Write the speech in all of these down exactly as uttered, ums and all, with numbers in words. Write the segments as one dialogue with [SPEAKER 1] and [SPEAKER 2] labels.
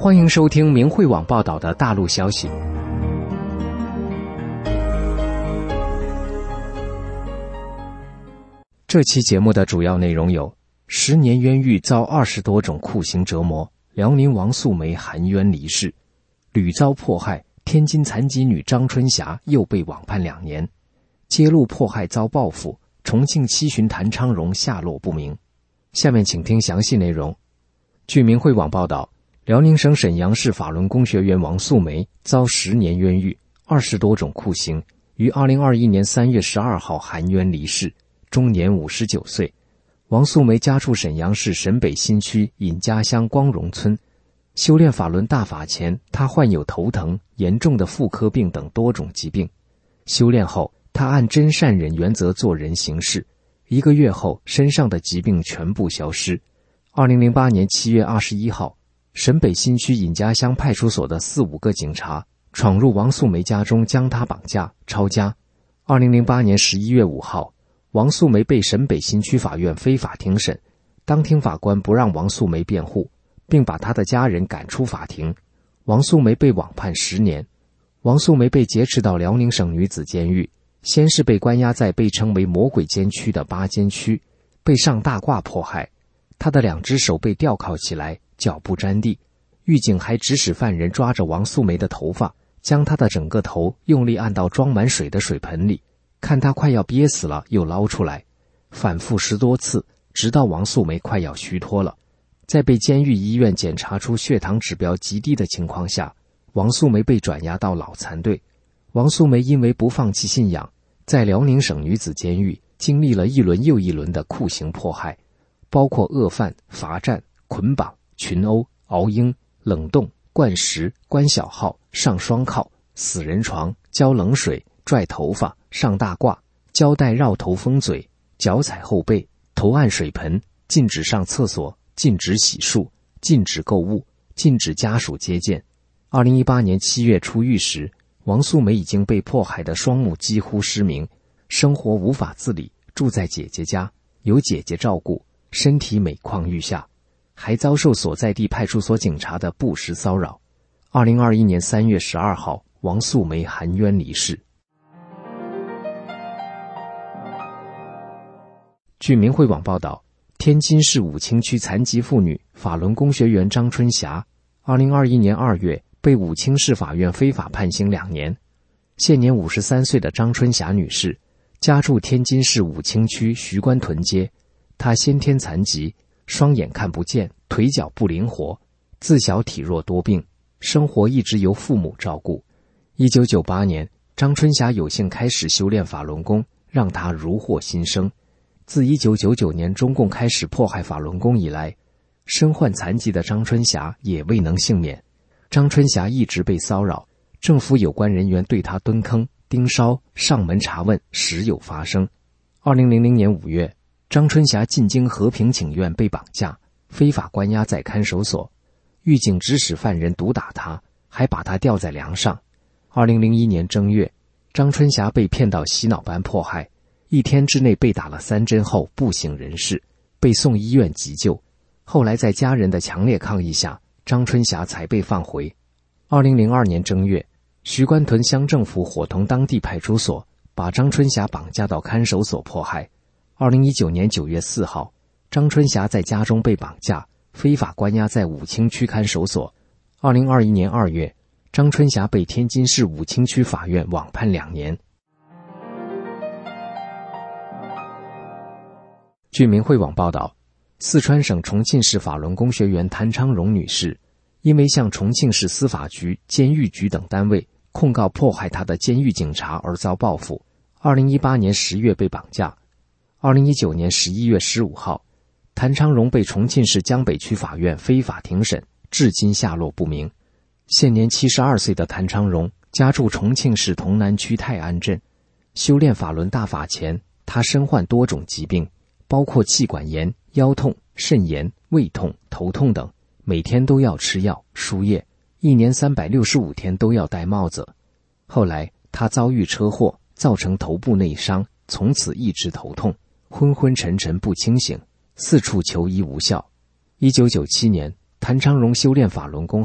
[SPEAKER 1] 欢迎收听明慧网报道的大陆消息。这期节目的主要内容有：十年冤狱遭二十多种酷刑折磨，辽宁王素梅含冤离世；屡遭迫害，天津残疾女张春霞又被网判两年；揭露迫害遭报复，重庆七旬谭昌荣下落不明。下面请听详细内容。据明慧网报道，辽宁省沈阳市法轮功学员王素梅遭十年冤狱，二十多种酷刑，于二零二一年三月十二号含冤离世，终年五十九岁。王素梅家住沈阳市沈北新区尹家乡光荣村。修炼法轮大法前，她患有头疼、严重的妇科病等多种疾病。修炼后，她按真善忍原则做人行事，一个月后，身上的疾病全部消失。二零零八年七月二十一号，沈北新区尹家乡派出所的四五个警察闯入王素梅家中，将她绑架、抄家。二零零八年十一月五号，王素梅被沈北新区法院非法庭审，当庭法官不让王素梅辩护，并把她的家人赶出法庭。王素梅被网判十年。王素梅被劫持到辽宁省女子监狱，先是被关押在被称为魔鬼监区的八监区，被上大褂迫害。她的两只手被吊铐起来，脚不沾地。狱警还指使犯人抓着王素梅的头发，将她的整个头用力按到装满水的水盆里，看她快要憋死了又捞出来，反复十多次，直到王素梅快要虚脱了。在被监狱医院检查出血糖指标极低的情况下，王素梅被转押到老残队。王素梅因为不放弃信仰，在辽宁省女子监狱经历了一轮又一轮的酷刑迫害，包括恶犯、罚站、捆绑、群殴、熬鹰、冷冻、灌食、关小号、上双铐、死人床、浇冷水、拽头发、上大褂、胶带绕头封嘴、脚踩后背、头按水盆，禁止上厕所，禁止洗漱，禁止购物，禁止家属接见。二零一八年七月出狱时，王素梅已经被迫害的双目几乎失明，生活无法自理，住在姐姐家，由姐姐照顾，身体每况愈下，还遭受所在地派出所警察的不实骚扰。二零二一年三月十二号，王素梅含冤离世。据明慧网报道，天津市武清区残疾妇女法轮功学员张春霞，二零二一年二月被武清市法院非法判刑两年。现年五十三岁的张春霞女士，家住天津市武清区徐官屯街。她先天残疾，双眼看不见，腿脚不灵活，自小体弱多病，生活一直由父母照顾。一九九八年，张春霞有幸开始修炼法轮功，让她如获新生。自一九九九年中共开始迫害法轮功以来，身患残疾的张春霞也未能幸免。张春霞一直被骚扰，政府有关人员对她蹲坑、盯梢、上门查问时有发生。二零零零年五月，张春霞进京和平请愿被绑架，非法关押在看守所，狱警指使犯人毒打她，还把她吊在梁上。二零零一年正月，张春霞被骗到洗脑班迫害，一天之内被打了三针后不省人事，被送医院急救。后来在家人的强烈抗议下，张春霞才被放回。二零零二年正月，徐官屯乡政府伙同当地派出所，把张春霞绑架到看守所迫害。二零一九年九月四号，张春霞在家中被绑架，非法关押在武清区看守所。二零二一年二月，张春霞被天津市武清区法院网判两年。据明慧网报道，四川省重庆市法轮功学员谭昌荣女士，因为向重庆市司法局、监狱局等单位控告迫害她的监狱警察而遭报复。二零一八年十月被绑架。二零一九年十一月十五号，谭昌荣被重庆市江北区法院非法庭审，至今下落不明。现年七十二岁的谭昌荣家住重庆市潼南区泰安镇。修炼法轮大法前，他身患多种疾病，包括气管炎、腰痛、肾炎、胃痛、头痛等，每天都要吃药、输液，一年三百六十五天都要戴帽子。后来他遭遇车祸，造成头部内伤，从此一直头痛，昏昏沉沉不清醒，四处求医无效。一九九七年，谭昌荣修炼法轮功后，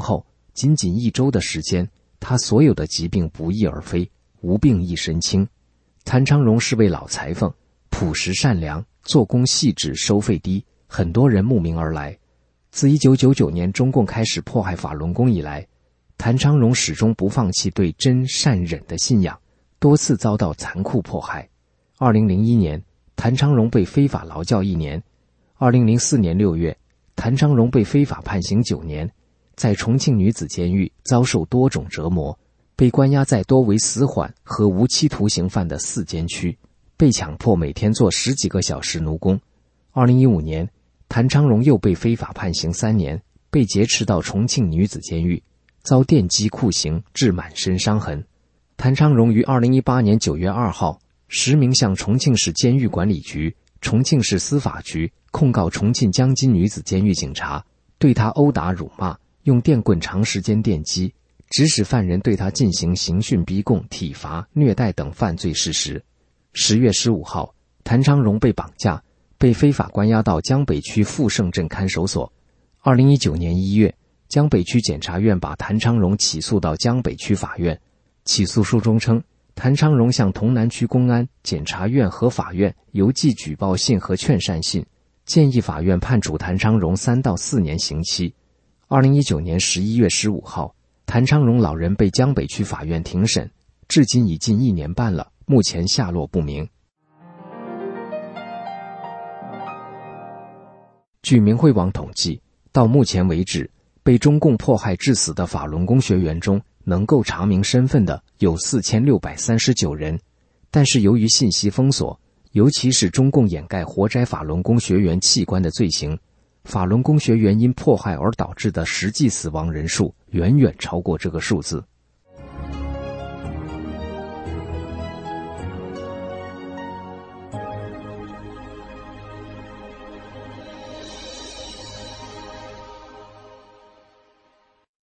[SPEAKER 1] 仅仅一周的时间，他所有的疾病不翼而飞，无病一身轻。谭昌荣是位老裁缝，朴实善良，做工细致，收费低，很多人慕名而来。自一九九九年中共开始迫害法轮功以来，谭昌荣始终不放弃对真善忍的信仰，多次遭到残酷迫害。二零零一年，谭昌荣被非法劳教一年。二零零四年六月，谭昌荣被非法判刑九年，在重庆女子监狱遭受多种折磨，被关押在多为死缓和无期徒刑犯的四监区，被强迫每天做十几个小时奴工。二零一五年，谭昌荣又被非法判刑三年，被劫持到重庆女子监狱，遭电击酷刑，致满身伤痕。谭昌荣于二零一八年九月二号实名向重庆市监狱管理局、重庆市司法局控告重庆江津女子监狱警察，对他殴打辱骂，用电棍长时间电击，指使犯人对他进行刑讯逼供、体罚、虐待等犯罪事实。十月十五号，谭昌荣被绑架，被非法关押到江北区富盛镇看守所。二零一九年一月，江北区检察院把谭昌荣起诉到江北区法院。起诉书中称，谭昌荣向潼南区公安、检察院和法院邮寄举报信和劝善信，建议法院判处谭昌荣三到四年刑期。二零一九年十一月十五号，谭昌荣老人被江北区法院庭审，至今已近一年半了，目前下落不明。据明慧网统计，到目前为止，被中共迫害致死的法轮功学员中，能够查明身份的有四千六百三十九人，但是由于信息封锁，尤其是中共掩盖活摘法轮功学员器官的罪行，法轮功学员因迫害而导致的实际死亡人数远远超过这个数字。